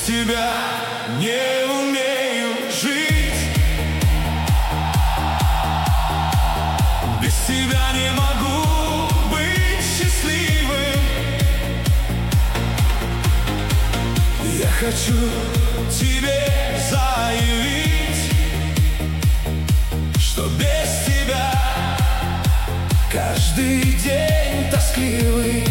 тебя не умею жить, без тебя не могу быть счастливым. Я хочу тебе заявить, что без тебя каждый день тоскливый.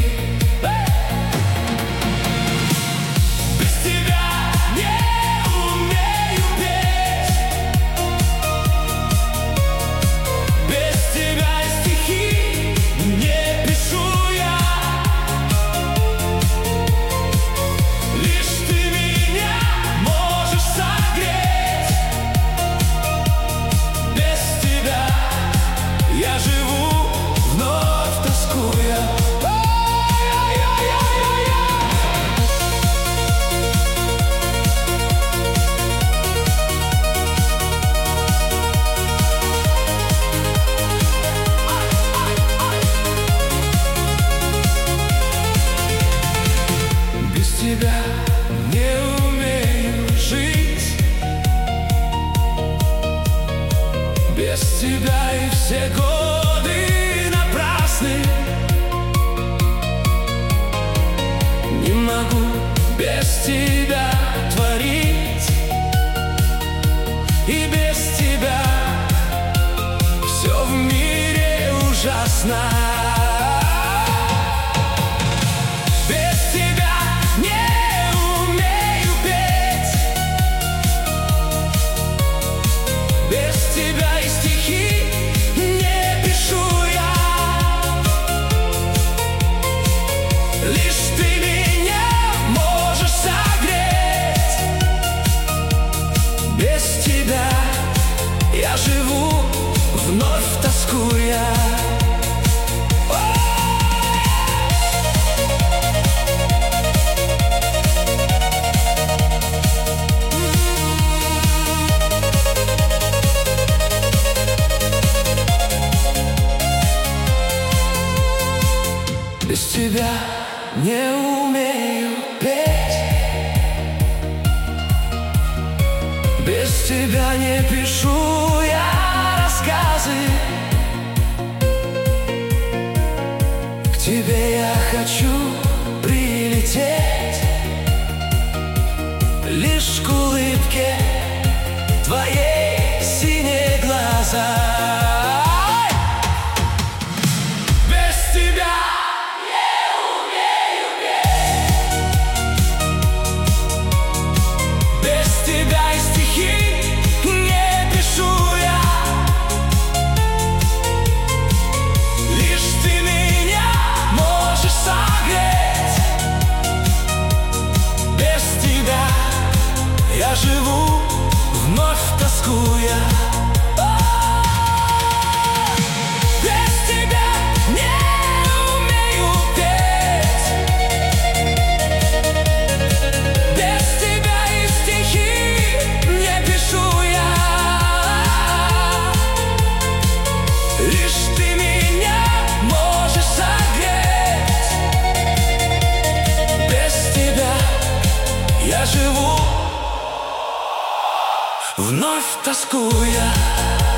Тебя не умею жить, без тебя и все годы напрасны. Не могу без тебя творить, и без тебя все в мире ужасно. Лишь ты меня можешь согреть. Без тебя я живу, вновь тоскуя. Без тебя не умею петь, без тебя не пишу я рассказы. К тебе я хочу прилететь, лишь к улыбке твоей синие глаза. Я живу, вновь тоскуя. Без тебя не умею петь, без тебя и стихи не пишу я. Лишь ты меня можешь согреть. Без тебя я живу, вновь тоскуя.